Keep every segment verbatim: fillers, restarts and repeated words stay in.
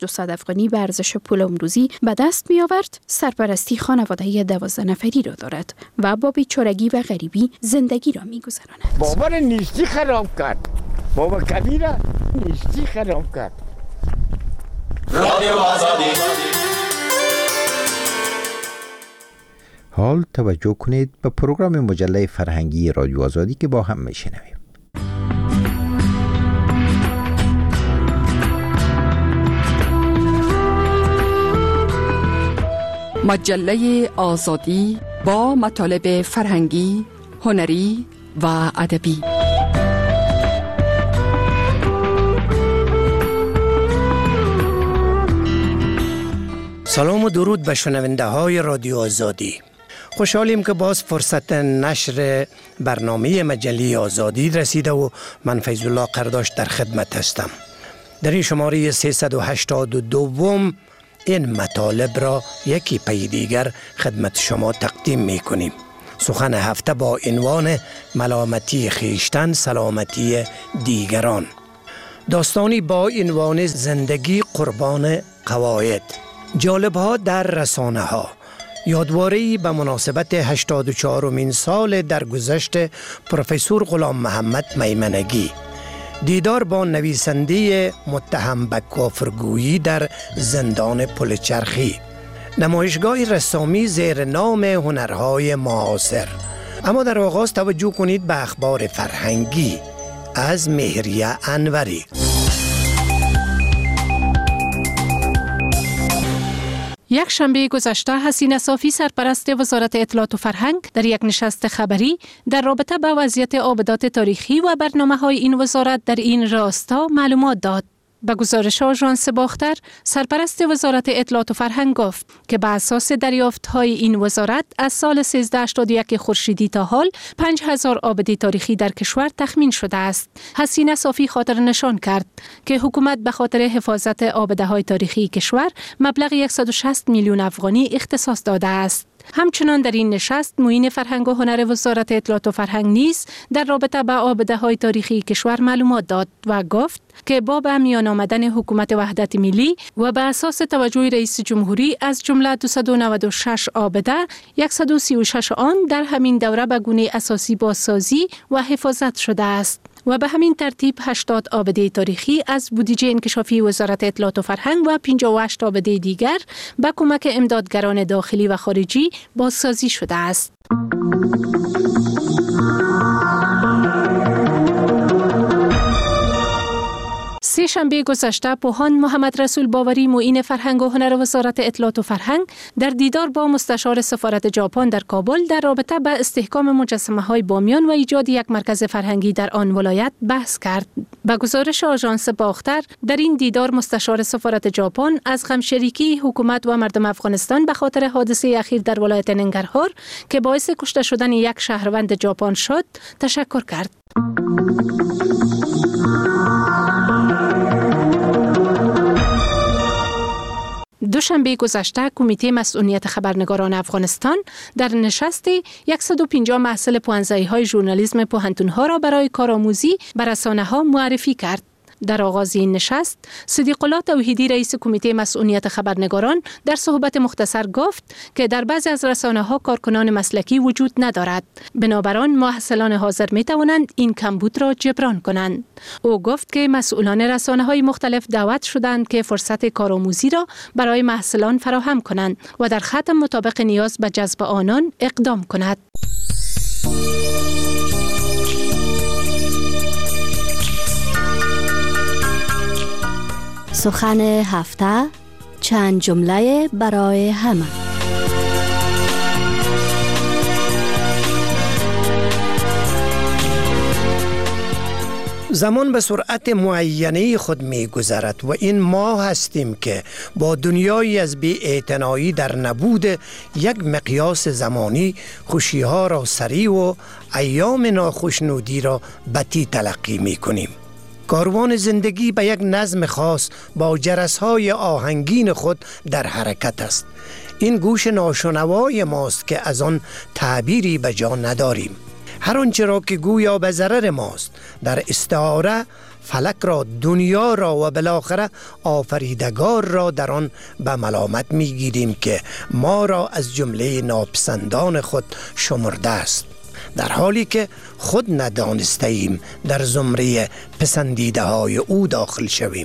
دویست افغانی به ارزش پول امروزی به دست می آورد، سرپرستی خانواده دوازده نفری را دارد و با بیچارگی و غریبی زندگی را می گذراند. بابا را نیستی خراب کرد. بابا کبیره نیستی خراب کرد. رادیو آزادی. حال توجه کنید به پروگرام مجله فرهنگی رادیو آزادی که با هم میشنویم. مجله آزادی با مطالب فرهنگی، هنری و ادبی. سلام و درود به شنونده های رادیو آزادی. خوشحالیم که باز فرصت نشر برنامه مجله آزادی رسیده و من فیض الله قرداش در خدمت هستم. در این شماره سیصد و هشتاد و دو این مطالب را یکی پی دیگر خدمت شما تقدیم می کنیم. سخن هفته با عنوان ملامتی خویشتن سلامتی دیگران. داستانی با عنوان زندگی قربان قواعد. جالب‌ها در رسانه ها. یادواره‌ای به مناسبت هشتاد و چهارمین سال درگذشت پروفسور غلام محمد میمنگی. دیدار با نویسنده متهم به کافرگویی در زندان پلچرخی. نمایشگاه رسامی زیر نام هنرهای معاصر. اما در آغاز توجه کنید به اخبار فرهنگی از مهریه انوری. یک شنبه گذشته حسینه صافی سرپرست وزارت اطلاعات و فرهنگ در یک نشست خبری در رابطه با وضعیت آبدات تاریخی و برنامه‌های این وزارت در این راستا معلومات داد. به گزارش آژانس باختر، سرپرست وزارت اطلاعات و فرهنگ گفت که به اساس دریافت‌های این وزارت از سال سیزده هشتاد و یک خورشیدی تا حال پنج هزار آبده تاریخی در کشور تخمین شده است. حسینه صافی خاطر نشان کرد که حکومت به خاطر حفاظت آبده‌های تاریخی کشور مبلغ صد و شصت میلیون افغانی اختصاص داده است. همچنان در این نشست معین فرهنگ و هنر وزارت اطلاعات و فرهنگ نیز در رابطه با آبده‌های تاریخی کشور معلومات داد و گفت که با به میان آمدن حکومت وحدت ملی و به اساس توجه رئیس جمهوری از جمله دویست و نود و شش آبده، صد و سی و شش آن در همین دوره به گونه اساسی بازسازی و حفاظت شده است و به همین ترتیب هشتاد آبده تاریخی از بودجه انکشافی وزارت اطلاعات و فرهنگ و پنجاه و هشت آبده دیگر به کمک امدادگران داخلی و خارجی بازسازی شده است. سه شنبه گذشته پوهان محمد رسول باوری معین فرهنگ و هنر وزارت اطلاعات و فرهنگ در دیدار با مستشار سفارت ژاپن در کابل در رابطه با استحکام مجسمه‌های بامیان و ایجاد یک مرکز فرهنگی در آن ولایت بحث کرد. به گزارش آژانس باختر، در این دیدار مستشار سفارت ژاپن از همشریکی حکومت و مردم افغانستان به خاطر حادثه اخیر در ولایت ننگرهار که باعث کشته شدن یک شهروند ژاپن شد تشکر کرد. دوشنبه گذشته کمیته مسئولیت خبرنگاران افغانستان در نشست صد و پنجاه محصل پوانزایی‌های ژورنالیسم پوهنتون‌ها را برای کارآموزی به رسانه‌ها معرفی کرد. در آغاز این نشست، صدیق الله توحیدی رئیس کمیته مسئولیت خبرنگاران در صحبت مختصر گفت که در بعضی از رسانه‌ها کارکنان مسلکی وجود ندارد. بنابراین محصلان حاضر می توانند این کمبود را جبران کنند. او گفت که مسئولان رسانه‌های مختلف دعوت شدند که فرصت کارآموزی را برای محصلان فراهم کنند و در خط مطابق نیاز به جذب آنان اقدام کند. سخن هفته، چند جمله برای همه. زمان به سرعت معینه خود می گذرد و این ما هستیم که با دنیایی از بی‌اعتنایی در نبود یک مقیاس زمانی خوشی‌ها را سریع و ایام ناخوشنودی را بطی تلقی می کنیم. کاروان زندگی به یک نظم خاص با جرس‌های آهنگین خود در حرکت است. این گوش ناشنوای ماست که از آن تعبیری به جا نداریم. هر آنچه را که گویا به ضرر ماست در استعاره فلک را، دنیا را و بالاخره آفریدگار را در آن به ملامت میگیریم که ما را از جمله ناپسندان خود شمرده است، در حالی که خود ندانسته ایم در زمره پسندیده های او داخل شویم.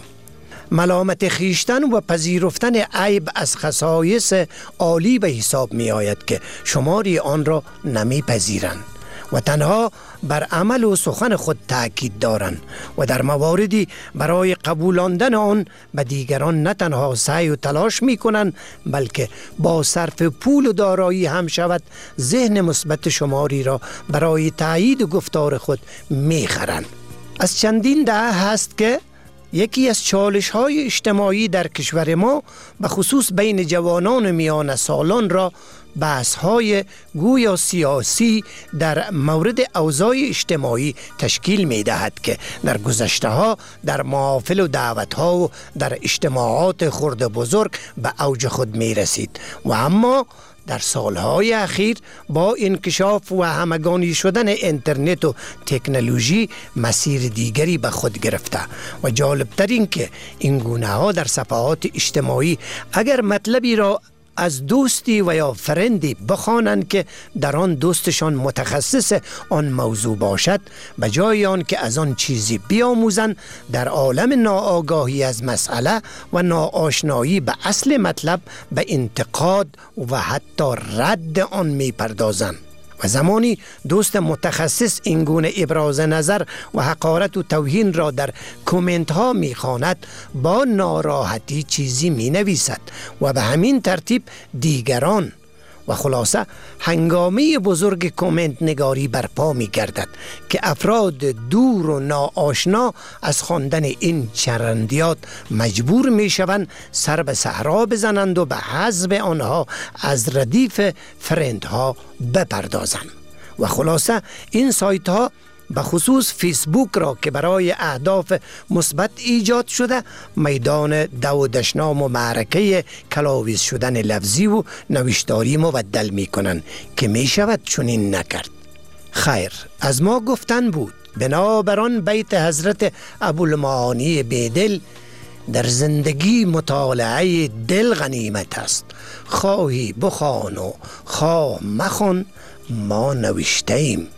ملامت خیشتن و پذیرفتن عیب از خصایص عالی به حساب می آید که شماری آن را نمی پذیرند و تنها بر عمل و سخن خود تأکید دارند و در مواردی برای قبولاندن آن به دیگران نه تنها سعی و تلاش می کنند بلکه با صرف پول و دارایی هم شود ذهن مثبت شماری را برای تایید گفتار خود می خرند. از چندین دهه هست که یکی از چالش های اجتماعی در کشور ما به خصوص بین جوانان میان سالان را بحث های گویا سیاسی در مورد اوضاع اجتماعی تشکیل می دهد که در گذشته ها در محافل و دعوت ها و در اجتماعات خرد بزرگ به اوج خود می رسید و اما در سالهای اخیر با انکشاف و همگانی شدن اینترنت و تکنولوژی مسیر دیگری به خود گرفته و جالبتر این که این گونه ها در صفحات اجتماعی اگر مطلبی را از دوستی و یا فرندی بخوانند که در آن دوستشان متخصص آن موضوع باشد، به جای آن که از آن چیزی بیاموزند در عالم ناآگاهی از مسئله و ناآشنایی به اصل مطلب به انتقاد و حتی رد آن می پردازند. و زمانی دوست متخصص این گونه ابراز نظر و حقارت و توهین را در کومنت ها می خواند، با ناراحتی چیزی می نویسد و به همین ترتیب دیگران و خلاصه هنگامه بزرگ کومنت نگاری برپا می گردد که افراد دور و ناآشنا از خواندن این چرندیات مجبور می شوند سر به صحرا بزنند و به حذف آنها از ردیف فرندها بپردازند. و خلاصه این سایت ها به خصوص فیسبوک را که برای اهداف مثبت ایجاد شده، میدان دو و دشنام و معرکه کلاویز شدن لفظی و نوشتاری مبدل می کنند که می شود چنین نکرد. خیر، از ما گفتن بود بنابران بیت حضرت ابوالمعانی بیدل: در زندگی مطالعه دل غنیمت است، خواهی بخوان و خواه مخوان، ما نوشته ایم.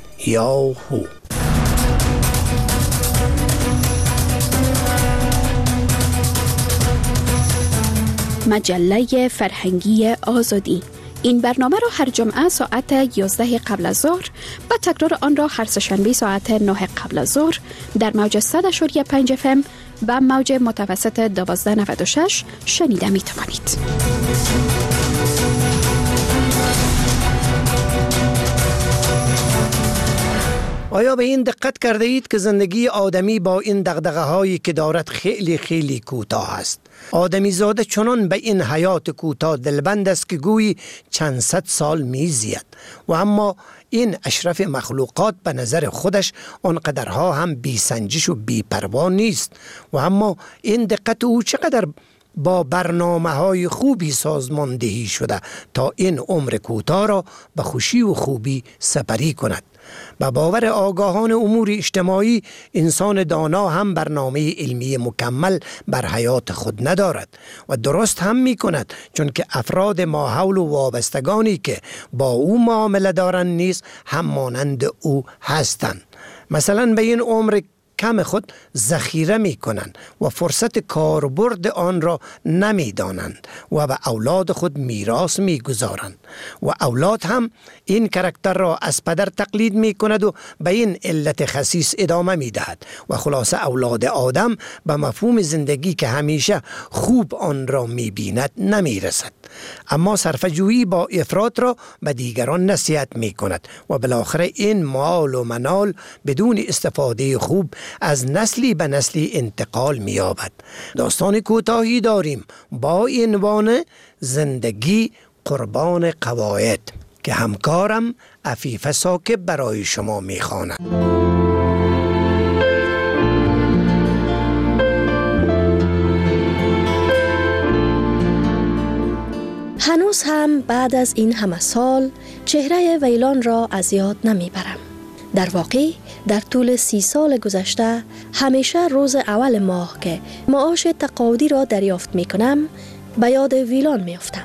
یاهو. مجله فرهنگی آزادی. این برنامه را هر جمعه ساعت یازده قبل از ظهر و تکرار آن را هر سه‌شنبه ساعت نه قبل از ظهر در موج صد و پنج اف ام و موج متوسط دوازده نود و شش شنیده می توانید. آیا به این دقت کرده اید که زندگی آدمی با این دغدغه هایی که دارد خیلی خیلی کوتاه است؟ آدمی زاده چنان به این حیات کوتاه دلبند است که گویی چند صد سال میزید و اما این اشرف مخلوقات به نظر خودش آنقدرها هم بی سنجش و بی پروا نیست و اما این دقت او چقدر با برنامه های خوبی سازماندهی شده تا این عمر کوتاه را به خوشی و خوبی سپری کند. به باور آگاهان امور اجتماعی، انسان دانا هم برنامه علمی مکمل بر حیات خود ندارد و درست هم می کند، چون که افراد ماحول و وابستگانی که با او معامله دارند نیز هم مانند او هستند. مثلا به این عمر کم خود ذخیره می کنند و فرصت کاربرد آن را نمی دانند و به اولاد خود میراث می گذارند و اولاد هم این کرکتر را از پدر تقلید می کند و به این علت خسیس ادامه می دهد و خلاصه اولاد آدم به مفهوم زندگی که همیشه خوب آن را می بیند نمی رسد، اما صرفه‌جویی با افراط را به دیگران نصیحت می کند و بالاخره این مال و منال بدون استفاده خوب از نسلی به نسلی انتقال می یابد. داستان کوتاهی داریم با عنوان زندگی قربان قواعد که همکارم عفیفه ساکب برای شما می خواند. هنوز هم بعد از این همه سال چهره ویلان را از یاد نمی برم. در واقع در طول سی سال گذشته همیشه روز اول ماه که معاش تقاعدی را دریافت می کنم به یاد ویلان می افتم.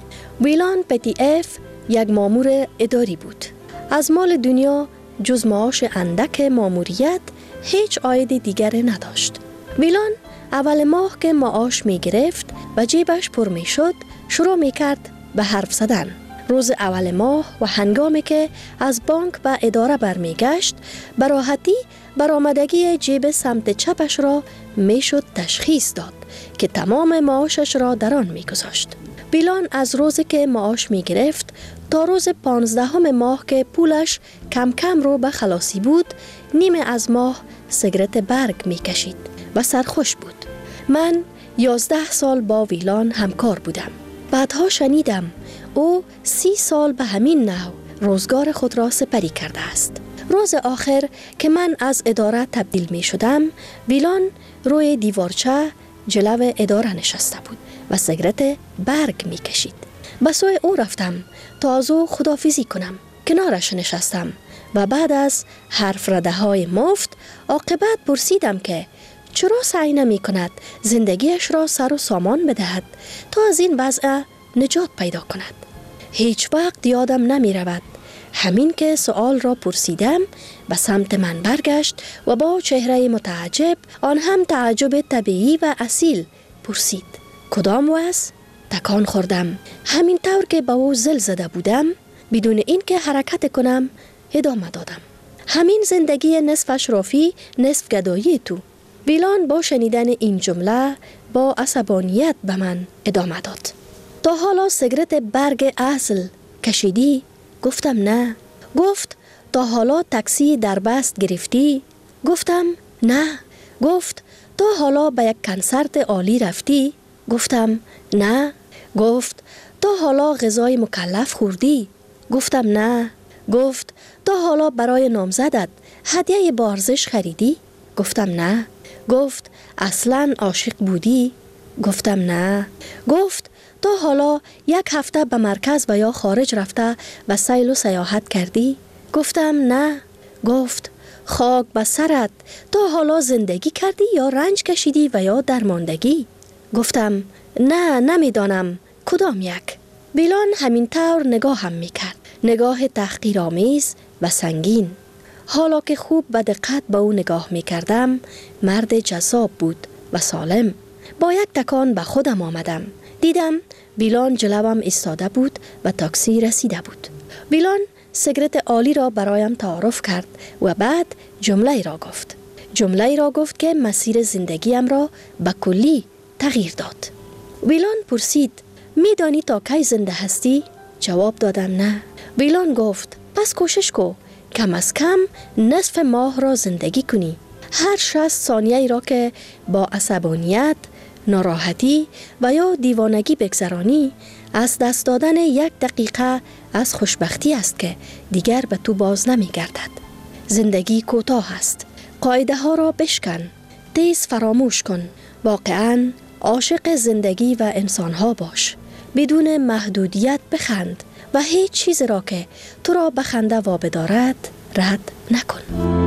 ویلان پتی اف یک مامور اداری بود. از مال دنیا جز معاش اندک ماموریت هیچ عاید دیگر نداشت. ویلان اول ماه که معاش می گرفت و جیبش پر می شد شروع می کرد به حرف زدن. روز اول ماه و هنگامی که از بانک به اداره برمیگشت به راحتی برآمدگی جیب سمت چپش را می شد تشخیص داد که تمام معاشش را در آن می گذاشت. ویلان از روزی که معاش می گرفت تا روز پانزدهم ماه که پولش کم کم رو به خلاصی بود نیمه از ماه سیگرت برگ می کشید و سرخوش بود. من یازده سال با ویلان همکار بودم. بعدها شنیدم او سی سال به همین نحو روزگار خود را سپری کرده است. روز آخر که من از اداره تبدیل می شدم ویلان روی دیوارچه جلو اداره نشسته بود و سیگرت برگ می کشید. به سوی او رفتم تا از او خداحافظی کنم. کنارش نشستم و بعد از حرف رده های مفت عاقبت پرسیدم که چرا سعی نمی کند زندگیش را سر و سامان بدهد تا از این وضع نجات پیدا کند. هیچ وقت یادم نمی رود. همین که سؤال را پرسیدم به سمت من برگشت و با چهره متعجب آن هم تعجب طبیعی و اصیل پرسید کدام وضع؟ تکان خوردم. همین طور که به او زل زده بودم بدون این که حرکت کنم ادامه دادم. همین زندگی نصف اشرافی نصف گدایی تو. ویلان با شنیدن این جمله با عصبانیت به من ادامه داد. تا حالا سیگرت برگ اصل کشیدی؟ گفتم نه. گفت تا حالا تاکسی در بست گرفتی؟ گفتم نه. گفت تا حالا به یک کنسرت عالی رفتی؟ گفتم نه. گفت تا حالا غذای مکلف خوردی؟ گفتم نه. گفت تا حالا برای نامزدت هدیه با ارزش خریدی؟ گفتم نه. گفت اصلاً عاشق بودی؟ گفتم نه. گفت تا حالا یک هفته به مرکز و یا خارج رفته و سیل و سیاحت کردی؟ گفتم نه. گفت خاک به سرت، تا حالا زندگی کردی یا رنج کشیدی و یا درماندگی؟ گفتم نه نمیدانم کدام یک. ویلان همین طور نگاه هم میکرد، نگاه تحقیرآمیز و سنگین. حالا که خوب به دقت به او نگاه میکردم مرد جذاب بود و سالم. با یک تکان به خودم آمدم. دیدم ویلان جلوم ایستاده بود و تاکسی رسیده بود. ویلان سیگرت عالی را برایم تعارف کرد و بعد جمله را گفت. جمله را گفت که مسیر زندگیم را به کلی تغییر داد. ویلان پرسید میدانی تا کی زنده هستی؟ جواب دادم نه. ویلان گفت پس کوشش کو، کم از کم نصف ماه را زندگی کنی. هر شصت ثانیه را که با عصبانیت، ناراحتی و یا دیوانگی بگذرانی از دست دادن یک دقیقه از خوشبختی است که دیگر به تو باز نمی گردد. زندگی کوتاه است. قاعده ها را بشکن، تیز فراموش کن. واقعاً عاشق زندگی و انسان ها باش. بدون محدودیت بخند و هیچ چیز را که تو را به خنده وابدارد رد نکن.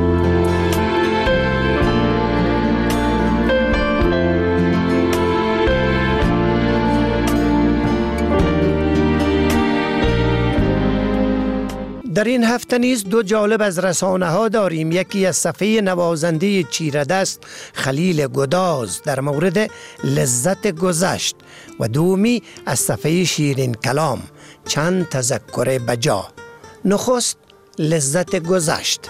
در این هفته نیز دو جالب از رسانه ها داریم. یکی از صفحه نوازنده چیردست خلیل گداز در مورد لذت گذشت و دومی از صفحه شیرین کلام چند تذکر بجا. نخست لذت گذشت.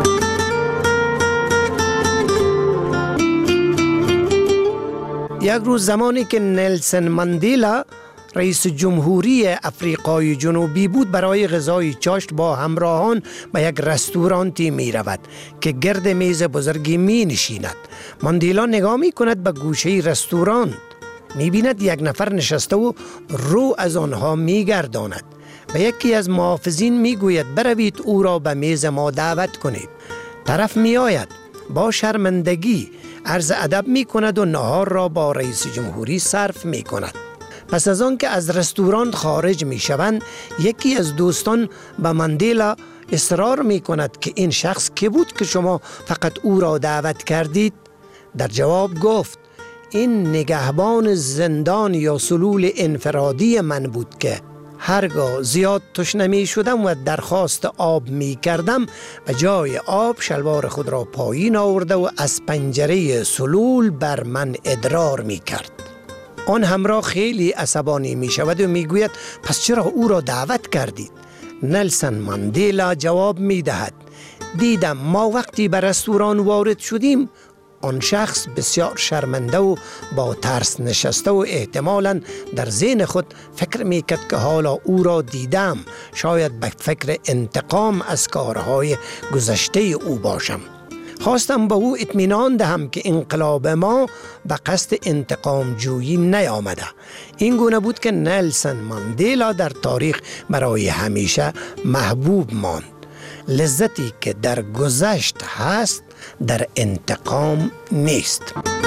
یک روز زمانی که نلسن ماندیلا رئیس جمهوری افریقای جنوبی بود برای غذای چاشت با همراهان به یک رستورانتی می رود که گرد میز بزرگی می نشیند. ماندیلا نگاه می کند به گوشه رستوران، می بیند یک نفر نشسته و رو از آنها می گرداند. به یکی از محافظین می گوید بروید او را به میز ما دعوت کنید. طرف می آید، با شرمندگی عرض ادب می کند و نهار را با رئیس جمهوری صرف می کند. پس از آن که از رستوران خارج می شوند، یکی از دوستان به ماندیلا اصرار می کند که این شخص کی بود که شما فقط او را دعوت کردید؟ در جواب گفت این نگهبان زندان یا سلول انفرادی من بود که هرگاه زیاد تشنه می شدم و درخواست آب می کردم و جای آب شلوار خود را پایین آورده و از پنجره سلول بر من ادرار می کرد. آن همراه خیلی عصبانی می شود و می گوید پس چرا او را دعوت کردید؟ نلسن ماندیلا جواب می دهد دیدم ما وقتی به رستوران وارد شدیم آن شخص بسیار شرمنده و با ترس نشسته و احتمالاً در ذهن خود فکر می کرد که حالا او را دیدم شاید به فکر انتقام از کارهای گذشته او باشم. خواستم به او اطمینان دهم که انقلاب ما به قصد انتقام جویی نیامده. این گونه بود که نلسن ماندیلا در تاریخ برای همیشه محبوب ماند. لذتی که در گذشت هست در انتقام نیست.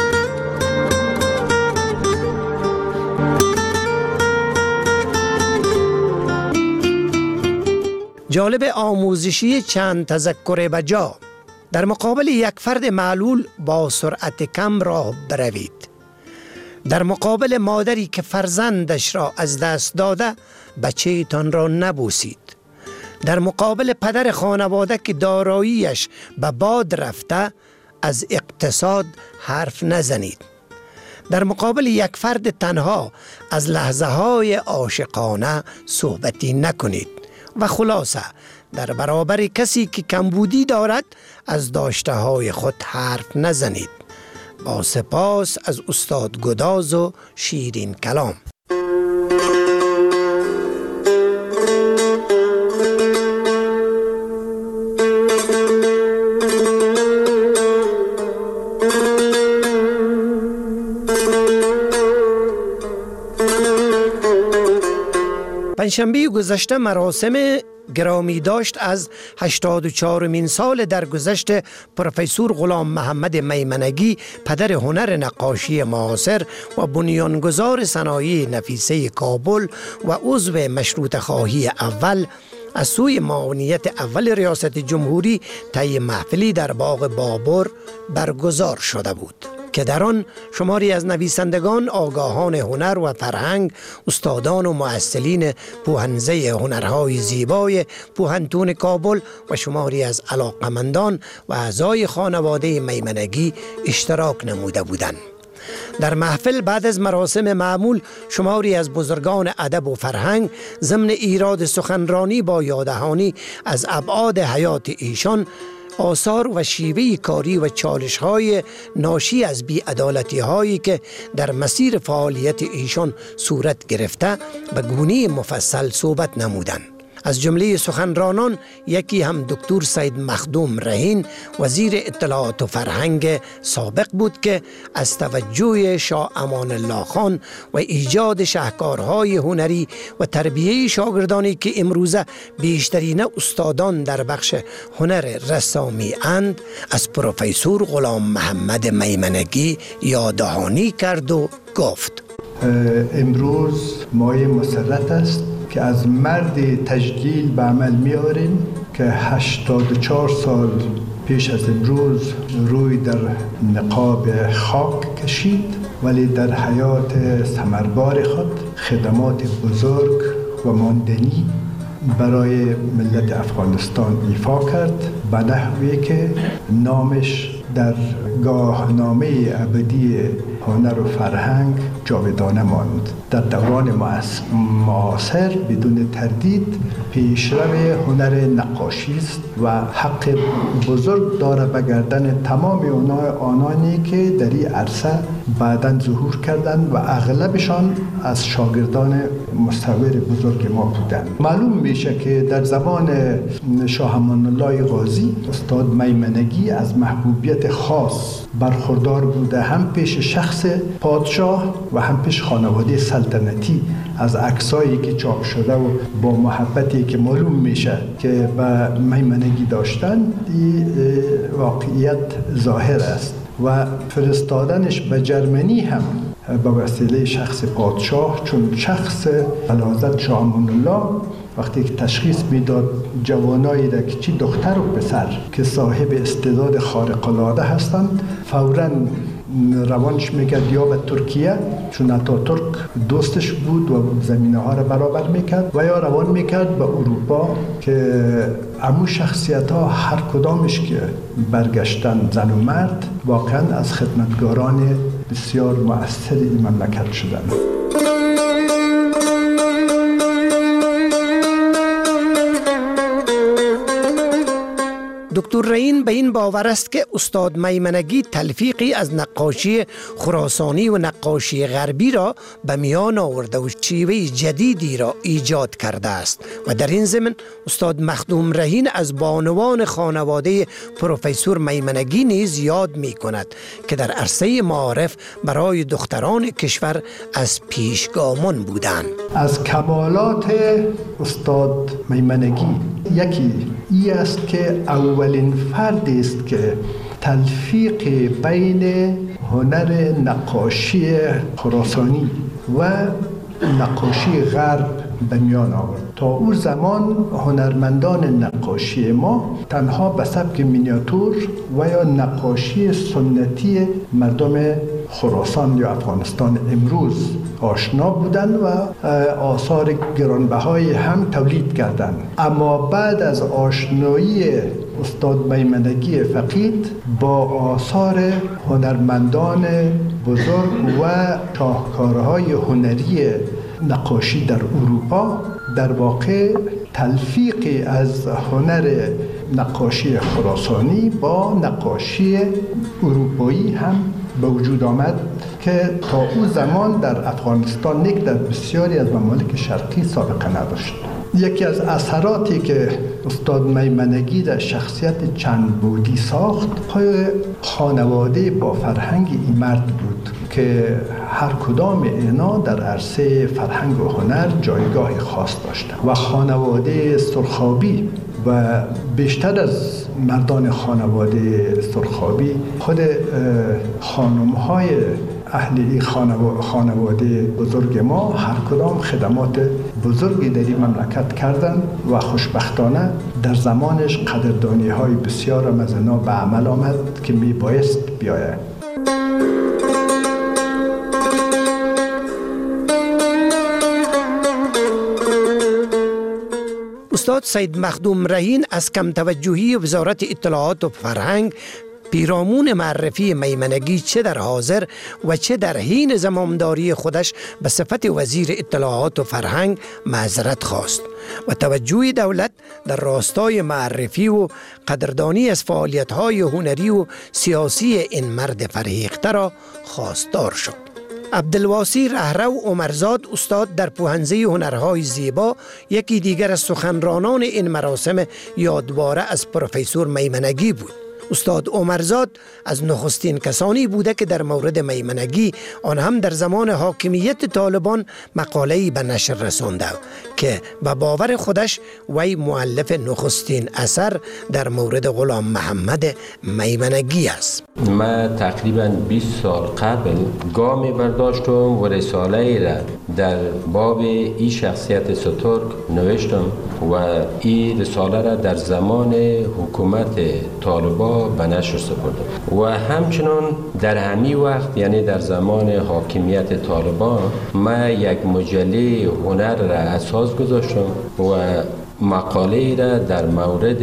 جالب آموزشی چند تذکر بجا. در مقابل یک فرد معلول با سرعت کم راه بروید. در مقابل مادری که فرزندش را از دست داده بچه تان را نبوسید. در مقابل پدر خانواده که داراییش به باد رفته از اقتصاد حرف نزنید. در مقابل یک فرد تنها از لحظه های عاشقانه صحبتی نکنید و خلاصه در برابر کسی که کمبودی دارد از داشته های خود حرف نزنید. با سپاس از استاد گداز و شیرین کلام. پنجشنبه گذشته مراسم گرامی داشت از هشتاد و چهارمین سال درگذشت پروفسور غلام محمد میمنگی، پدر هنر نقاشی معاصر و بنیانگذار صنایع نفیسه کابل و عضو مشروطه خواهی اول، از سوی معاونیت اول ریاست جمهوری طی محفلی در باغ بابر برگزار شده بود که در آن شماری از نویسندگان، آگاهان هنر و فرهنگ، استادان و مؤثرین پوهنزه هنرهای زیبای پوهنتون کابل و شماری از علاقمندان و اعضای خانواده میمنگی اشتراک نموده بودند. در محفل بعد از مراسم معمول شماری از بزرگان ادب و فرهنگ ضمن ایراد سخنرانی با یاددهانی از ابعاد حیات ایشان، آثار و شیوه کاری و چالش‌های ناشی از بی‌عدالتی‌هایی که در مسیر فعالیت ایشان صورت گرفته به گونه مفصل صحبت نمودند. از جمله سخنرانان یکی هم دکتر سید مخدوم رهین، وزیر اطلاعات و فرهنگ سابق بود که از توجه شاه امان الله خان و ایجاد شاهکارهای هنری و تربیه شاگردانی که امروزه بیشترین استادان در بخش هنر رسامی اند، از پروفسور غلام محمد میمنگی یاددهانی کرد و گفت: امروز مایه مسرت است که از مرد تجلیل به عمل می‌آوریم که هشتاد و چهار سال پیش از امروز روی در نقاب خاک کشید، ولی در حیات ثمربار خود خدمات بزرگ و ماندنی برای ملت افغانستان ایفا کرد، به نحوی که نامش در گاهنامه ابدی هنر و فرهنگ جاودانه ماند. در دوران معاصر بدون تردید پیشرو هنر نقاشی است و حق بزرگ داره به گردن تمام آنانی که در این عرصه بعداً ظهور کردند و اغلبشان از شاگردان مصور بزرگ ما بودند. معلوم میشه که در زمان شاه امان الله غازی استاد میمنگی از محبوبیت خاص برخوردار بوده، هم پیش شخص پادشاه و هم پیش خانواده سلطنتی. از عکسایی که چاپ شده و با محبتی که معلوم میشه که به میمنگی داشتن، این واقعیت ظاهر است و فرستادنش به جرمنی هم به وسیله شخص پادشاه، چون شخص علازت شاه امان الله وقتی که تشخیص میداد جوانایی را که چی دختر و پسر که صاحب استعداد خارق العاده هستند، فوراً روانش میکرد یا به ترکیه، چون اتاتورک دوستش بود و زمینه ها را برابر میکرد، و یا روان میکرد به اروپا که امو شخصیت ها هر کدامش که برگشتن، زن و مرد، واقعا از خدمتگاران بسیار مؤثر این مملکت شدن. دکتر رعین به این باور است که استاد میمنگی تلفیقی از نقاشی خراسانی و نقاشی غربی را به میان آورده و شیوه جدیدی را ایجاد کرده است و در این ضمن استاد مخدوم رعین از بانوان خانواده پروفسور میمنگی نیز یاد می کند که در عرصه معارف برای دختران کشور از پیشگامان بودند. از کمالات استاد میمنگی یکی ای است که اولین فردی است که تلفیق بین هنر نقاشی خراسانی و نقاشی غرب به میان آورد. تا اون زمان هنرمندان نقاشی ما تنها به سبک مینیاتور و یا نقاشی سنتی مردم خراسان یا افغانستان امروز آشنا بودند و آثار گرانبهایی هم تولید کردند. اما بعد از آشنایی استاد میمنگی فقید با آثار هنرمندان بزرگ و شاهکارهای هنری نقاشی در اروپا، در واقع تلفیقی از هنر نقاشی خراسانی با نقاشی اروپایی هم به وجود آمد که تا او زمان در افغانستان یک در بسیاری از ممالک شرقی سابقه نداشت. یکی از اثراتی که استاد میمنگی در شخصیت چند بعدی ساخت پای خانواده با فرهنگ این مرد بود که هر کدام اینا در عرصه فرهنگ و هنر جایگاه خاص داشتند و خانواده سرخابی و بیشتر از مردان خانواده سرخابی خود خانم‌های اهل این خانواده بزرگ ما هر کدام خدمات بزرگی در این مملکت کردند و خوشبختانه در زمانش قدردانی های بسیار هم از اینا به عمل آمد که می بایست بیاید. استاد سید مخدوم رعین از کم توجهی وزارت اطلاعات و فرهنگ پیرامون معرفی میمنگی چه در حاضر و چه در حین زمامداری خودش به صفت وزیر اطلاعات و فرهنگ معذرت خواست و توجه دولت در راستای معرفی و قدردانی از فعالیت‌های هنری و سیاسی این مرد فرهیخته را خواستار شد. عبدالواسی رهرو عمرزاد استاد در پوهنزه هنرهای زیبا یکی دیگر از سخنرانان این مراسم یادواره از پروفسور میمنگی بود. استاد عمرزاد از نخستین کسانی بوده که در مورد میمنگی آن هم در زمان حاکمیت طالبان مقاله‌ای به نشر رسانده که به باور خودش وی مؤلف نخستین اثر در مورد غلام محمد میمنگی است. من تقریبا بیست سال قبل گامی برداشتم و رساله‌ای را در باب این شخصیت سترگ نوشتم و این رساله را در زمان حکومت طالبان به نشر سپردم و همچنان در همین وقت یعنی در زمان حاکمیت طالبان من یک مجله هنر را اساس گذاشتم و مقاله را در مورد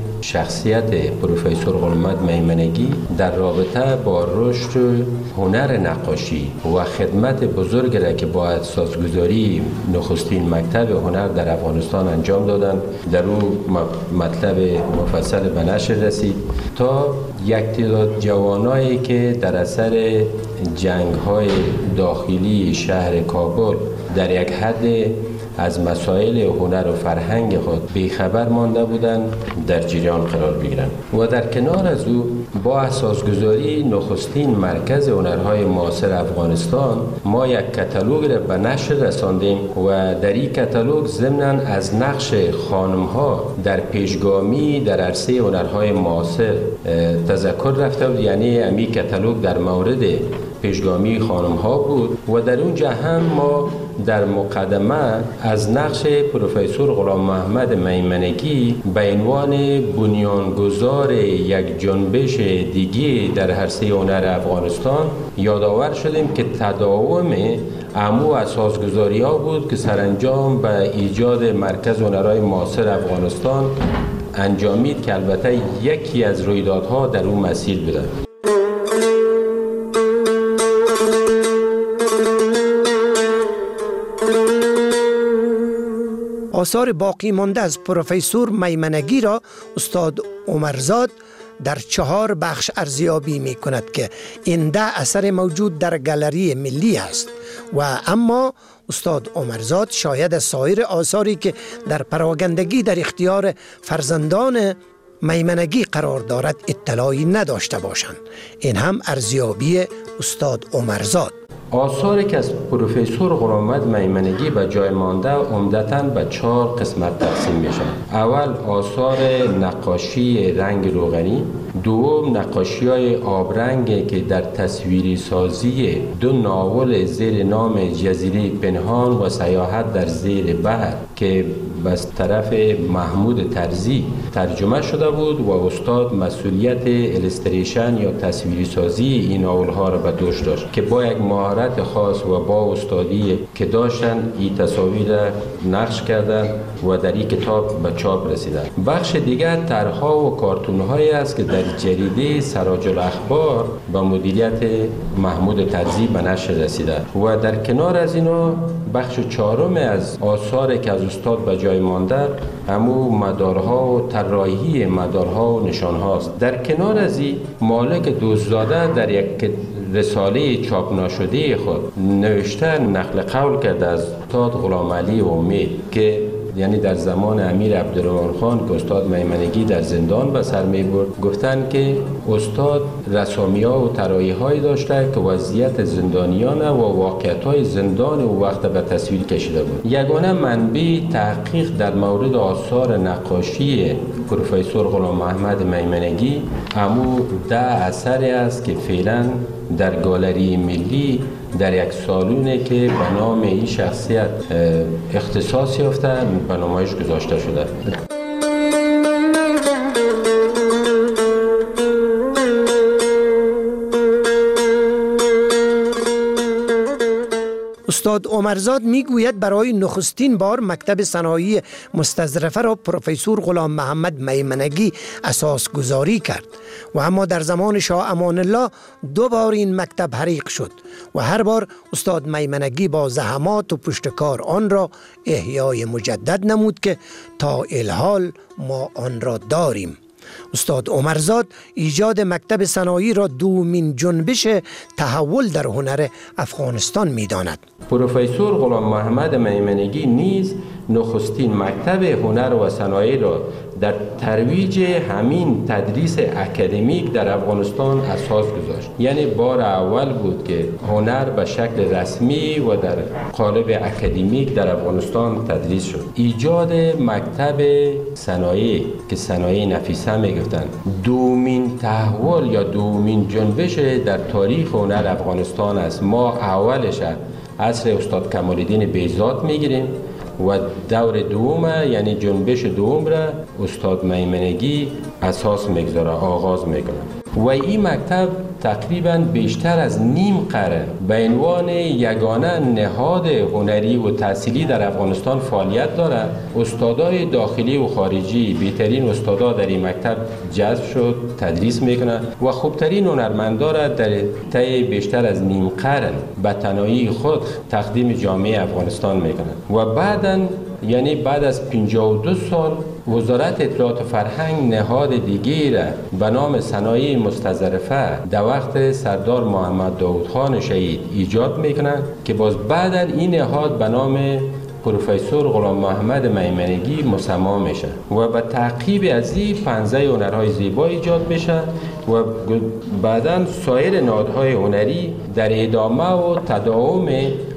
شخصیت پروفسور غلام محمد میمنگی در رابطه با رشد هنر نقاشی و خدمت بزرگ را که با اساسگذاری نخستین مکتب هنر در افغانستان انجام دادند در او مطلب مفصل به نشر رسید تا یک تعداد جوانایی که در اثر جنگ‌های داخلی شهر کابل در یک حد از مسائل هنر و فرهنگ خود بیخبر مانده بودند در جریان قرار بگیرند و در کنار از او با اساسگذاری نخستین مرکز هنرهای معاصر افغانستان ما یک کتالوگ را به نشر رساندیم و در این کتالوگ ضمناً از نقش خانم‌ها در پیشگامی در عرصه هنرهای معاصر تذکر رفته بود، یعنی امی کتالوگ در مورد پیشگامی خانم ها بود و در اونجا هم ما در مقدمه از نقش پروفسور غلام محمد میمنگی به عنوان بنیانگذار یک جنبش دیگه در عرصه هنر افغانستان یادآور شدیم که تداوم امو اساسگذاری ها بود که سرانجام به ایجاد مرکز هنرهای معاصر افغانستان انجامید که البته یکی از رویدادها در اون مسیر بوده. آثار باقی مانده از پروفسور میمنگی را استاد عمرزاد در چهار بخش ارزیابی می کند که این ده اثر موجود در گالری ملی است و اما استاد عمرزاد شاید سایر آثاری که در پراگندگی در اختیار فرزندان میمنگی قرار دارد اطلاعی نداشته باشند. این هم ارزیابی استاد عمرزاد. آثاری که از پروفسور غلام محمد میمنگی به جای مانده عمدتاً به چهار قسمت تقسیم میشن. اول آثار نقاشی رنگ روغنی، دوم نقاشی های آبرنگ که در تصویری سازی دو ناول زیر نام جزیره پنهان و سیاحت در زیر بحر که از طرف محمود ترزی ترجمه شده بود و استاد مسئولیت الستریشن یا تصویری سازی این ناول ها را به دوش داشت که با یک مهارت خاص و با استادی که داشتن این تصاویر نقش کردن و در این کتاب به چاپ رسیدن. بخش دیگر طرح‌ها و کارتون‌هایی است که در جریده سراج الاخبار با مدیریت محمود ترزی به نشر رسیده و در کنار از اینا بخش چهارم از آثاری که از استاد به جای مانده همو مدارها و طراحی مدارها و نشانهاست. در کنار از این مالک دوستزاده در یک رساله چاپ نشده خود نوشته نقل قول کرده از استاد غلام علی امید که یعنی در زمان امیر عبدالرحمن خان که استاد میمنگی در زندان به سر می برد گفتن که استاد رسامی‌ها و طراحی‌هایی داشته که وضعیت زندانیان و واقعیت‌های زندان و وقت به تصویر کشیده بود. یگانه منبع تحقیق در مورد آثار نقاشی پروفسور غلام محمد میمنگی همو ده اثری است که فعلا در گالری ملی در یک سالونه که به نام این شخصیت اختصاص یافته به نمایش گذاشته شده. استاد عمرزاد میگوید برای نخستین بار مکتب صنایع مستظرفه را پروفسور غلام محمد میمنگی اساس گذاری کرد و اما در زمان شاه امان الله دو بار این مکتب حریق شد و هر بار استاد میمنگی با زحمات و پشتکار آن را احیای مجدد نمود که تا الحال ما آن را داریم. استاد عمرزاد ایجاد مکتب صنایع را دومین جنبش تحول در هنر افغانستان می‌داند. پروفسور غلام محمد میمنگی نیز نخستین مکتب هنر و صنایع را در ترویج همین تدریس اکادمیک در افغانستان اساس گذاشت. یعنی بار اول بود که هنر به شکل رسمی و در قالب اکادمیک در افغانستان تدریس شد. ایجاد مکتب صنایع که صنایع نفیسه میگفتند دومین تحول یا دومین جنبش در تاریخ هنر افغانستان است. ما اولش عصر استاد کمال الدین بیزاد میگیریم و دور دوم یعنی جنبش دوم را استاد میمنگی اساس میگذاره، آغاز میکنه و این مکتب تقریبا بیشتر از نیم قرن به عنوان یگانه نهاد هنری و تحصیلی در افغانستان فعالیت دارد. استادای داخلی و خارجی بهترین استادا در این مکتب جذب شد، تدریس میکنه و خوبترین هنرمندا را در طی بیشتر از نیم قرن به تنهایی خود تقدیم جامعه افغانستان میکنه و بعداً یعنی بعد از پنجاه و دو سال وزارت اطلاعات و فرهنگ نهاد دیگری را به نام صنایع مستظرفه در وقت سردار محمد داود خان شهید ایجاد میکنند که باز بعداً این نهاد به نام پروفسور غلام محمد میمنگی مسما میشه و به تعقیب از این پنزه هنرهای زیبا ایجاد میشه و بعداً سایر نهادهای هنری در ادامه و تداوم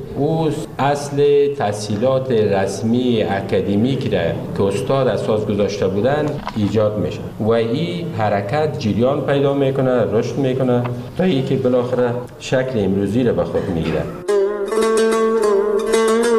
او اصل تحصیلات رسمی اکادمیک را که استاد اساس گذاشته بودن ایجاد میشه و این حرکت جریان پیدا میکنه، رشد میکنه تا اینکه بالاخره شکل امروزی را به خود میگیره.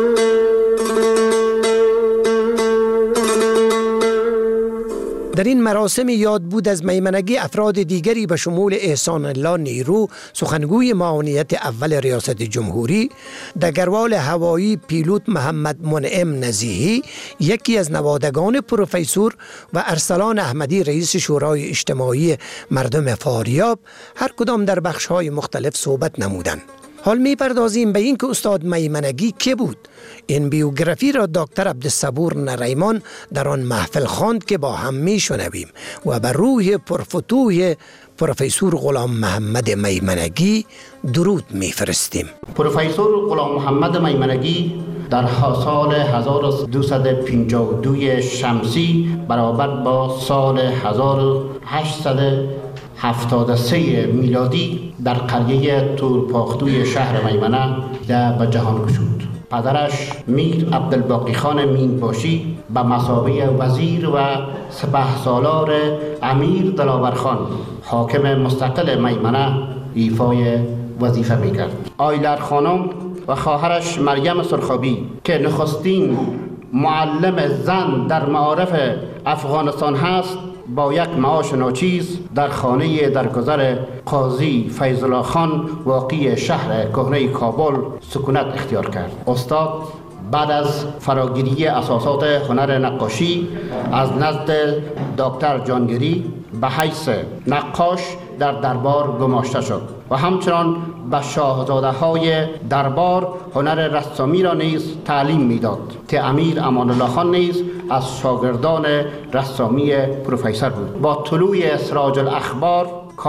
در این مراسم یاد بود از میمنگی افراد دیگری به شمول احسان الله نیرو سخنگوی معاونیت اول ریاست جمهوری، دگروال هوایی پیلوت محمد منعم نزیهی، یکی از نوادگان پروفسور و ارسلان احمدی رئیس شورای اجتماعی مردم فاریاب، هر کدام در بخش‌های مختلف صحبت نمودند. حال می پردازیم به این که استاد میمنگی کی بود. این بیوگرافی را دکتر عبدالصبور نریمان در آن محفل خواند که با هم می شنویم و بر روح پرفتوح پروفسور غلام محمد میمنگی درود می فرستیم. پروفسور غلام محمد میمنگی در سال هزار و دویست و پنجاه و دو شمسی برابر با سال هزار و هشتصد و هفتاد و سه میلادی در قریه تورپاختوی شهر میمنه به جهان گشود. پدرش میر عبدالباقی خان مینباشی به مثابه وزیر و سپهسالار امیر دلاور خان حاکم مستقل میمنه ایفای وظیفه میکرد. آیلر خانم و خواهرش مریم سرخابی که نخستین معلم زن در معارف افغانستان هست، با یک معاش ناچیز در خانه درگذر قاضی فیض الله خان واقع شهر کهنه کابل سکونت اختیار کرد. استاد بعد از فراگیری اساسات هنر نقاشی از نزد دکتر جانگیری به حیث نقاش در دربار گماشته شد و همچنان به شاهزاده های دربار هنر رسامی را نیز تعلیم میداد که امیر امان الله خان نیز از شاگردان رسامی پروفسور بود. با طلوع سراج الاخبار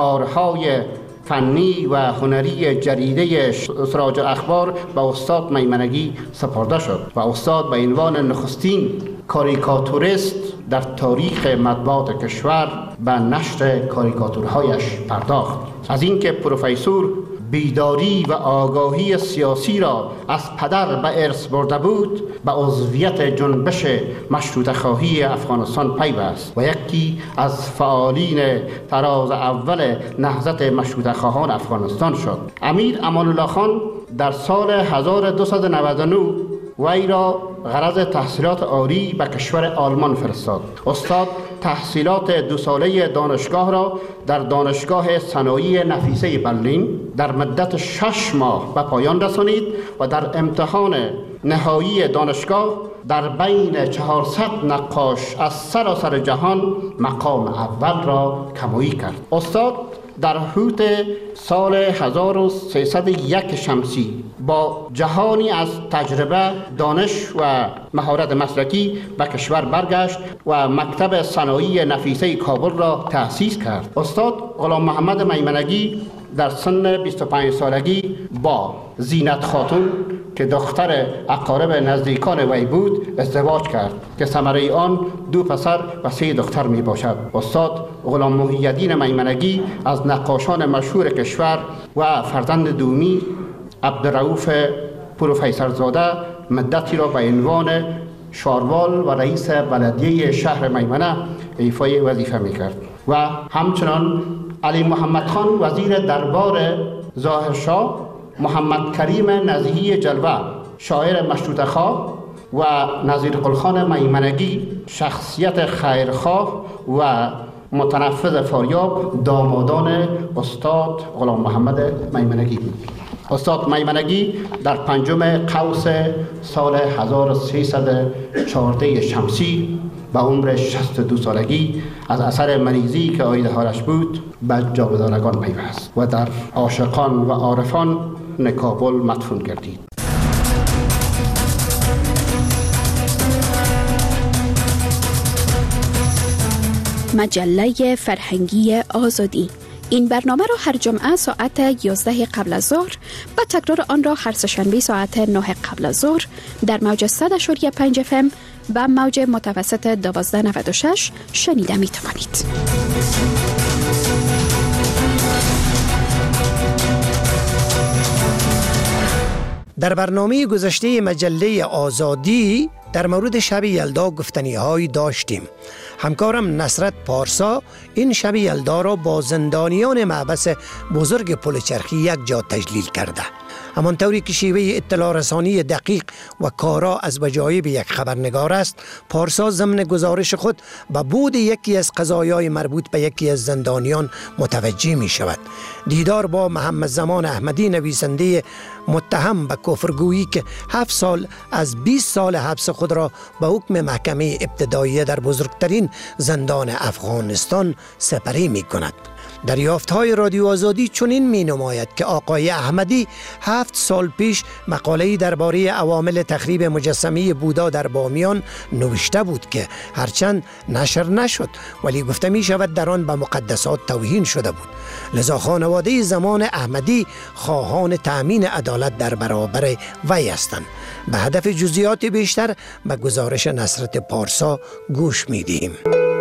کارهای فنی و هنری جریده سراج الاخبار به استاد میمنگی سپرده شد و استاد به عنوان نخستین کاریکاتوریست در تاریخ مطبوعات کشور به نشر کاریکاتورهایش پرداخت. از اینکه پروفسور بیداری و آگاهی سیاسی را از پدر به ارث برده بود، به عضویت جنبش مشروطه خواهی افغانستان پیوست و یکی از فعالین طراز اول نهضت مشروطه خواهان افغانستان شد. امیر امان الله خان در سال هزار و دویست و نود و نه وی را غرض تحصیلات عالی به کشور آلمان فرستاد. استاد تحصیلات دو ساله دانشگاه را در دانشگاه صنایع نفیسه برلین در مدت شش ماه به پایان رسانید و در امتحان نهایی دانشگاه در بین چهارصد نقاش از سراسر جهان مقام اول را کمایی کرد. استاد در حوت سال هزار و سیصد و یک شمسی با جهانی از تجربه، دانش و مهارت مسلکی به کشور برگشت و مکتب صنایع نفیسه کابل را تأسیس کرد. استاد غلام محمد میمنگی در سن بیست و پنج سالگی با زینت خاتون که دختر اقارب نزدیکان وی بود ازدواج کرد که ثمره آن دو پسر و سه دختر می باشد. استاد غلام محی الدین میمنگی از نقاشان مشهور کشور و فرزند دومی عبدالرؤوف پروفسورزاده مدتی را به عنوان شاروال و رئیس بلدیه شهر میمنه ایفای وظیفه می کرد و همچنان علی محمد خان وزیر دربار ظاهرشاه، محمد کریم نزیهی جلوه شاعر مشروطه خواه و نظیر قلخان میمنگی شخصیت خیرخواه و متنفذ فاریاب دامادان استاد غلام محمد میمنگی بود. استاد میمنگی در پنجم قوس سال هزار و سیصد و چهارده شمسی به عمر شصت و دو سالگی از اثر مریضی که آیده حالش بود به جاودانگان پیوست و در عاشقان و عارفان کابل مدفون گردید. مجله فرهنگی آزادی. این برنامه را هر جمعه ساعت یازده قبل از ظهر و تکرار آن را هر سه‌شنبه ساعت نه قبل از ظهر در موج صد و پنج اف ام و موج متوسط دوازده و نود و شش شنیده می توانید. در برنامه گذشته مجله آزادی در مورد شب یلدا گفتنی هایی داشتیم. همکارم نصرت پارسا این شب یلدا را با زندانیان محبس بزرگ پل چرخی یک جا تجلیل کرده. همانطوری که شیوه اطلاع رسانی دقیق و کارا از وجایب یک خبرنگار است، پارسا ضمن گزارش خود به بود یکی از قضایای مربوط به یکی از زندانیان متوجه می شود. دیدار با محمد زمان احمدی، نویسنده متهم به کفرگویی که هفت سال از بیست سال حبس خود را به حکم محکمه ابتدایی در بزرگترین زندان افغانستان سپری می کند. دریافت‌های رادیو آزادی چنین می‌نماید که آقای احمدی هفت سال پیش مقاله‌ای درباره عوامل تخریب مجسمه بودا در بامیان نوشته بود که هرچند نشر نشد ولی گفته می شود در آن به مقدسات توهین شده بود. لذا خانواده زمان احمدی خواهان تأمین عدالت در برابر وی هستند. به هدف جزئیات بیشتر به گزارش نصرت پارسا گوش می‌دهیم.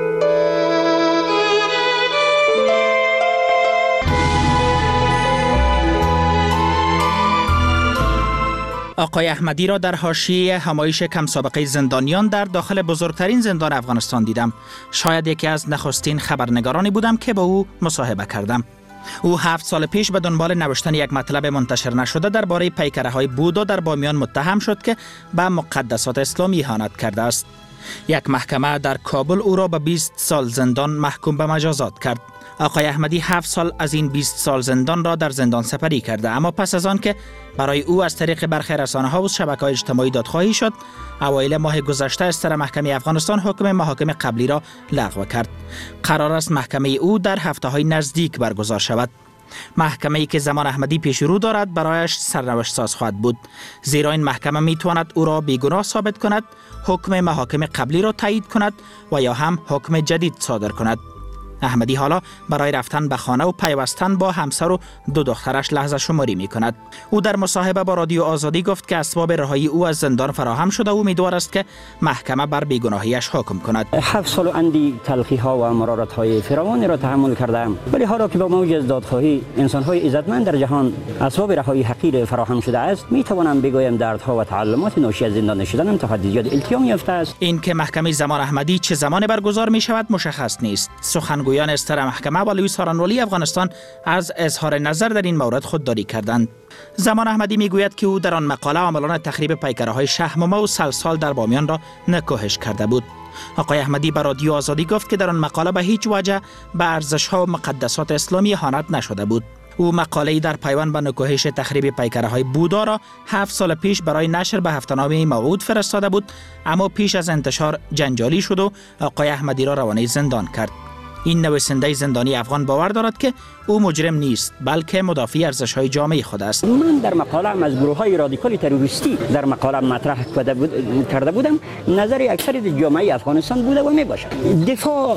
آقای احمدی را در حاشیه همایش کم سابقه زندانیان در داخل بزرگترین زندان افغانستان دیدم. شاید یکی از نخستین خبرنگارانی بودم که با او مصاحبه کردم. او هفت سال پیش به دنبال نوشتن یک مطلب منتشر نشده درباره پیکره های بودا در بامیان متهم شد که به مقدسات اسلامی اهانت کرده است. یک محکمه در کابل او را به بیست سال زندان محکوم به مجازات کرد. آقای احمدی هفت سال از این بیست سال زندان را در زندان سپری کرده، اما پس از آن که برای او از طریق برخی رسانه‌ها و شبکه‌های اجتماعی دادخواهی شد، اوایل ماه گذشته استر محکمه افغانستان حکم محاکم قبلی را لغو کرد. قرار است محکمه او در هفته‌های نزدیک برگزار شود. محکمه‌ای که زمان احمدی پیش رو دارد برایش سرنوشت ساز خواهد بود، زیرا این محکمه میتواند او را بیگناه ثابت کند، حکم محاکم قبلی را تایید کند و یا هم حکم جدید صادر کند. احمدی حالا برای رفتن به خانه و پیوستن با همسر و دو دخترش لحظه شماری می کند. او در مصاحبه با رادیو آزادی گفت که اسباب رهایی او از زندان فراهم شده و امیدوار است که محکمه بر بیگناهیش حکم کند. هفت سال اندی تلخی ها و مرارت های فراوانی را تحمل کردم، ولی حالا که با موج از دادخواهی انسان های عزتمند در جهان اسباب رهایی حقیر فراهم شده است، می توانم بگویم دردها و تعلمات ناشی از زندان شدن تا حد زیاد التیام یافته است. این که محکمه زمان احمدی چه زمان برگزار می شود مشخص نیست. سخنگویان استر محکمه با لویس هارانوالی افغانستان از اظهار نظر در این مورد خودداری کردند. زمان احمدی میگوید که او در آن مقاله عاملان تخریب پیکره های شهمامه و سلسال در بامیان را نکوهش کرده بود. آقای احمدی به رادیو آزادی گفت که در آن مقاله به هیچ وجه به ارزش ها و مقدسات اسلامی اهانت نشده بود. او مقاله‌ای در پیوند به نکوهش تخریب پیکره های بودا را هفت سال پیش برای نشر به هفته‌نامه موعود فرستاده بود، اما پیش از انتشار جنجالی شد و آقای احمدی را روانه زندان کرد. این نویسنده زندانی افغان باور دارد که او مجرم نیست، بلکه مدافع ارزش‌های جامعه خود است. من در مقاله‌ام از گروه‌های رادیکال تروریستی در مقاله‌ام مطرح کرده بودم، نظر اکثر جامعه افغانستان بوده و میباشد. دفاع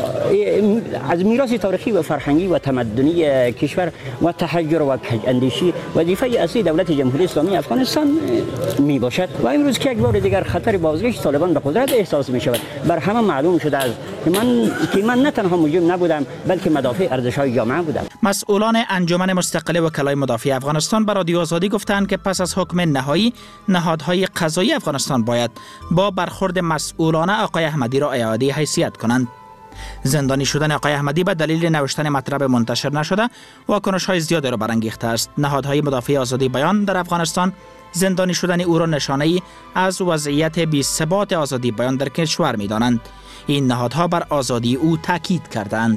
از میراث تاریخی و فرهنگی و تمدنی کشور و تحجر و کج‌اندیشی وظیفه اصلی دولت جمهوری اسلامی افغانستان میباشد و امروز که یک بار دیگر خطر بازگشت طالبان به قدرت احساس میشود، بر همه معلوم شده است که من که من نه تنها مجرم نبودم بلکه مدافع ارزش‌های جامعه بودم. مسئولان انجمن مستقل وکلای مدافع افغانستان به رادیو آزادی گفتند که پس از حکم نهایی نهادهای قضایی افغانستان باید با برخورد مسئولانه آقای احمدی را اعاده حیثیت کنند. زندانی شدن آقای احمدی به دلیل نوشتن مطلب منتشر نشده واکنش‌های زیادی را برانگیخته است. نهادهای مدافع آزادی بیان در افغانستان زندانی شدن او را نشانه‌ای از وضعیت بی‌ثبات آزادی بیان در کشور می‌دانند. این نهادها بر آزادی او تاکید کردند.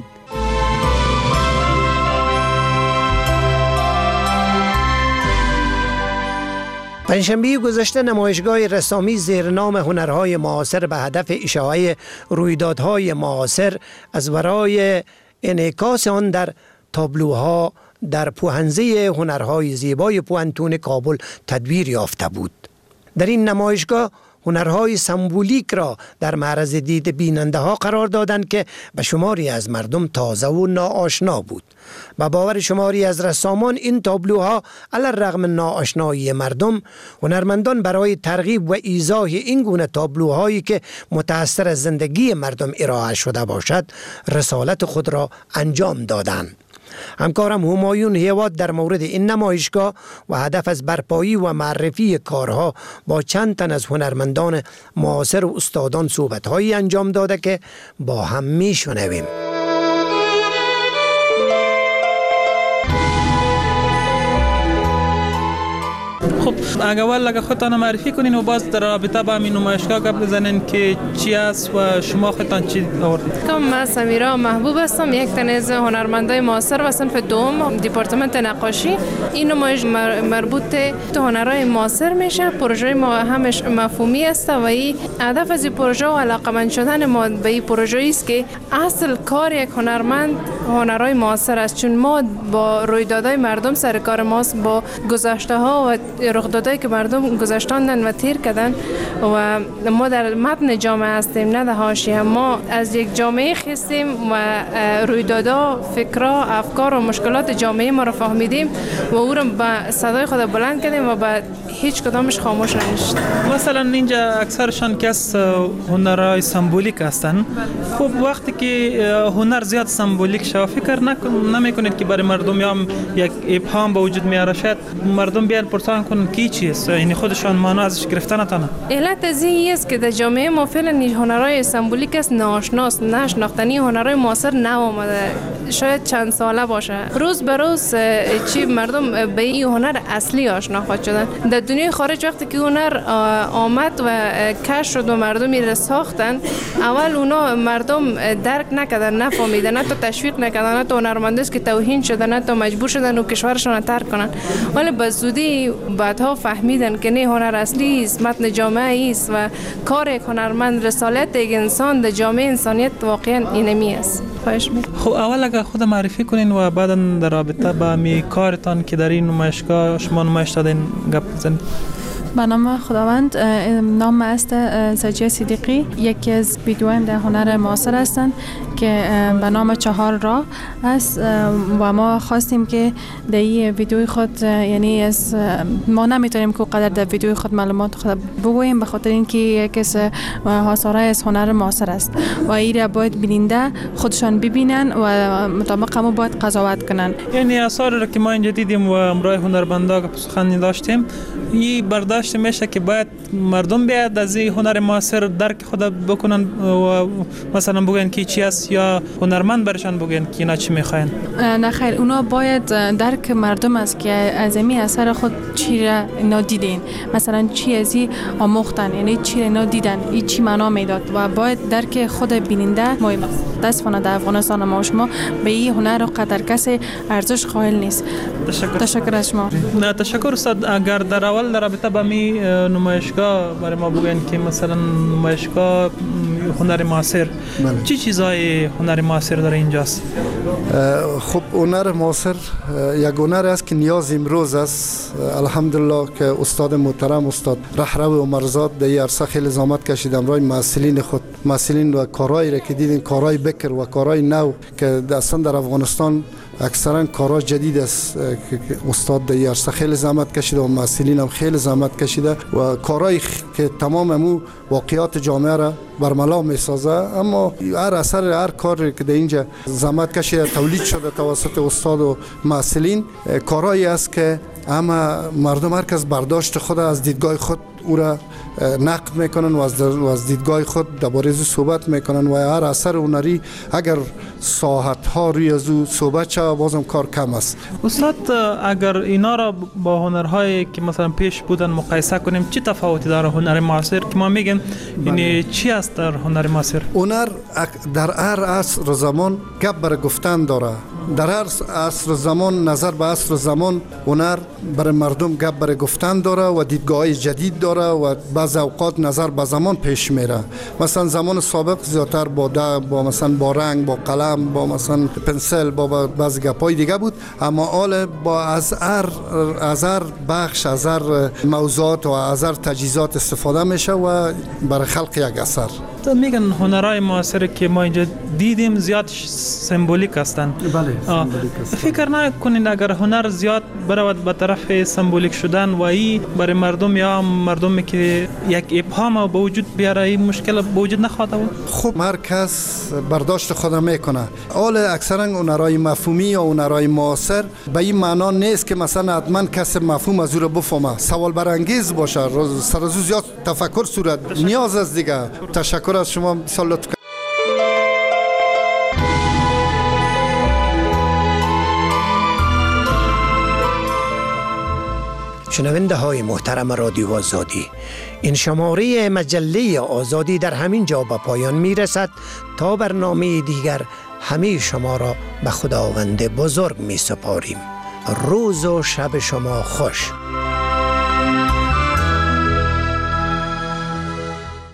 پنجشنبه گذشته نمایشگاه رسامی زیر نام هنرهای معاصر به هدف اشاعه رویدادهای معاصر از ورای انعکاس آن در تابلوها در پوهنزه هنرهای زیبای پوهنتون کابل تدبیر یافته بود. در این نمایشگاه هنرهای سمبولیک را در معرض دید بیننده ها قرار دادند که به شماری از مردم تازه و ناآشنا بود. به باور شماری از رسامان این تابلوها علی الرغم ناآشنایی مردم، هنرمندان برای ترغیب و ایضاح این گونه تابلوهایی که متأثر از زندگی مردم ارائه شده باشد، رسالت خود را انجام دادند. همکارم همایون هیواد در مورد این نمایشگاه و هدف از برپایی و معرفی کارها با چند تن از هنرمندان معاصر و استادان صحبت‌هایی انجام داده که با هم میشنویم. خب اگر اول اگر خودتان معرفی کنین و باز در رابطه با همین نمایشگاه گپ بزنین که چی است و شما خودتان چی آوردید. من سمیرا محبوب هستم، یک تن از هنرمندای معاصر و صنف دوم دپارتمان نقاشی. این نمایش مربوط به هنرهای معاصر میشه. پروژه ما همش مفهومی است و این هدف از این پروژه و علاقمند شدن ما به این پروژه است که اصل کار یک هنرمند هنرهای معاصر است، چون ما با رویدادهای مردم سر کار ماست، با گذشته ها و رخدادهایی که مردم گذشتاندن و تیر کردن و ما در متن جامعه هستیم نه در حاشیه. ما از یک جامعه خستیم و رویدادها، فکرها، افکار و مشکلات جامعه ما را فهمیدیم و او را به صدای خود بلند کردیم و به هیچ کدامش خاموش نمیشد. مثلا اینجا اکثرشان کس هنرهای سمبولیک هستند. خب وقتی که هنر زیاد سمبولیک شود فکر نمیکنید که برای مردم یا یک ابهام به وجود میاره؟ شاید مردم بیان پرسان کنن کی چیست، یعنی خودشان معنا ازش گرفته نتونه. علت از این است که در جامعه ما فعلا هنرهای سمبولیک است ناشناس، نشناختنی. هنرهای معاصر نو آمده، شاید چند ساله باشه. روز به روز چی مردم به این هنر اصلی آشنا خواهد شدن. در دنیای خارج وقتی که هنر آمد و کش شد و مردمی را ساختن، اول اونا مردم درک نکردن، نفهمیدن، نه تا تشویق نکردن، نه تا هنرمنداست که توهین شدن، نه تا مجبور شدن و کشورشون ترک کنن. ولی به زودی بعدها فهمیدن که نه، هنر اصلی است، متن جامعه است و کار یک هنرمند رسالت یک انسان در جامعه انسانیت واقعا اینمی است. خب اول اگر خود معرفی کنین و بعدا در رابطه با می کارتان که در این نمایشگاه شما نمایش دادین گپ بزنید. به نام خداوند. نام است سجیه صدیقی، یکی از ویدیویم در هنر معاصر هستند که به نام چهار راه است و ما خواستیم که در این ویدیوی خود، یعنی از ما نمیتونیم که قدر در ویدیوی خود معلومات خود بگوییم به خاطر اینکه یکی از آثارهای از هنر معاصر است و این را باید بیننده خودشان ببینن و مطابق همون باید قضاوت کنن. یعنی آثار را که ما اینجا دیدیم و امرای هنرمندا که سخنی داشتیم، این برداشت میشه که باید مردم بیاد از این هنر معاصر درک خود بکنن و مثلا بگن که چی است یا هنرمند برشان بگن که اینا چی میخواین. نه خیر، اونا باید درک مردم است که از این اثر خود چی را اینا دیدین، مثلا چی از این آموختن، یعنی چی را اینا دیدن، این چی معنا میداد و باید درک خود بیننده مهم است. متاسفانه در افغانستان ما شما به این هنر و قدر کسی ارزش قائل نیست. تشکر. تشکر از شما. نه تشکر استاد. اگر در اول در رابطه با می نمایشگاه برای ما بگین که مثلا نمایشگاه هنر معاصر چی چیزای هنر معاصر در اینجاست؟ خب هنر معاصر یک هنر است که نیاز امروز است. الحمدلله که استاد محترم استاد رهرو عمرزاد در این عرصه خیلی زحمت کشیدم رای مسئولین خود، مسئولین و کارهایی را که دیدین، کارهای بکر و کارهای نو که اصلا در افغانستان اکثرا کارهای جدید است که استاد در این عرصه خیلی زحمت کشیده و مسئولین هم خیلی زحمت کشیده و کارهایی که تمام امو واقعیات جامعه را برملا می سازه. اما هر اثر هر کاری که در اینجا زحمت کشیده تولید شده توسط استاد و مسئولین، کارهایی است که اما مردم هر کس برداشت خود از دیدگاه خود او را نقد میکنن و از, از دیدگاه خود درباره از صحبت میکنن و هر اثر هنری اگر ساحت ها روی از او صحبت شود بازم کار کم است. استاد اگر اینا را با هنرهایی که مثلا پیش بودن مقایسه کنیم چی تفاوتی داره هنر معاصر که ما میگیم یعنی چی است در هنر معاصر؟ هنر در هر عصر زمان گپ برای گفتن داره. در هر عصر زمان نظر به عصر زمان هنر برای مردم گپ برای گفتن داره و دیدگاه جدید داره و بعض اوقات نظر به زمان پیش میره. مثلا زمان سابق زیادتر با دا با مثلا با رنگ، با قلم، با مثلا پنسل، با بعضی گپای دیگه بود، اما حال با از هر از هر بخش از هر موضوعات و از هر تجهیزات استفاده میشه و برای خلق یک اثر. میگن هنرهای معاصر که ما اینجا دیدیم زیاد سمبولیک هستند. بله سمبولیک هستند. فکر نکنید اگر هنر زیاد برود به طرف سمبولیک شدن و این برای مردم یا مردمی که یک ابهام به وجود بیاره این مشکل به وجود نخواهد آورد؟ خب هر کس برداشت خود میکنه. حال اکثرا هنرهای مفهومی یا هنرهای معاصر به این معنا نیست که مثلا حتما کس مفهوم از او را بفهمه، سوال برانگیز باشه، سر از او زیاد تفکر صورت نیاز است دیگه. تشکر از شما. سلام. شنونده های محترم رادیو آزادی، این شماره مجله آزادی در همین جا به پایان می رسد. تا برنامه دیگر همه شما را به خداوند بزرگ می سپاریم. روز و شب شما خوش.